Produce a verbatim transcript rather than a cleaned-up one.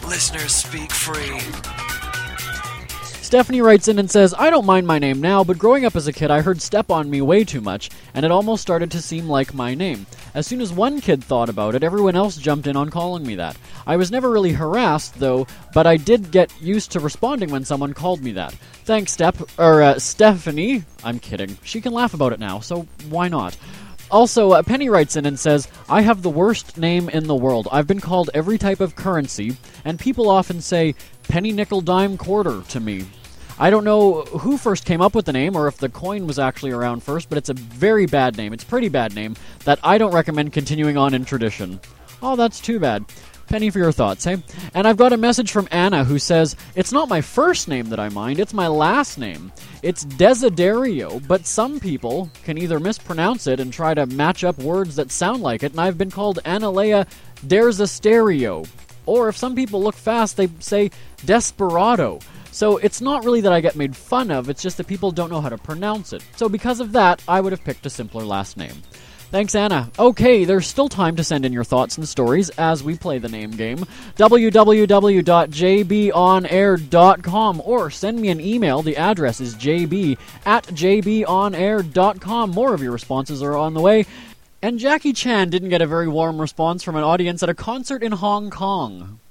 Listeners speak free. Stephanie writes in and says, I don't mind my name now, but growing up as a kid I heard Step on Me way too much, and it almost started to seem like my name. As soon as one kid thought about it, everyone else jumped in on calling me that. I was never really harassed, though, but I did get used to responding when someone called me that. Thanks, Step, or, uh, Stephanie. I'm kidding. She can laugh about it now, so why not? Also, uh, Penny writes in and says, I have the worst name in the world. I've been called every type of currency, and people often say penny, nickel, dime, quarter to me. I don't know who first came up with the name or if the coin was actually around first, but it's a very bad name. It's a pretty bad name that I don't recommend continuing on in tradition. Oh, that's too bad. Penny for your thoughts, hey? And I've got a message from Anna who says, it's not my first name that I mind, it's my last name. It's Desiderio, but some people can either mispronounce it and try to match up words that sound like it, and I've been called Analea Derzasterio. Or if some people look fast, they say Desperado. So it's not really that I get made fun of, it's just that people don't know how to pronounce it. So because of that, I would have picked a simpler last name. Thanks, Anna. Okay, there's still time to send in your thoughts and stories as we play the name game. w w w dot j b on air dot com or send me an email. The address is j b at j b on air dot com. More of your responses are on the way. And Jackie Chan didn't get a very warm response from an audience at a concert in Hong Kong.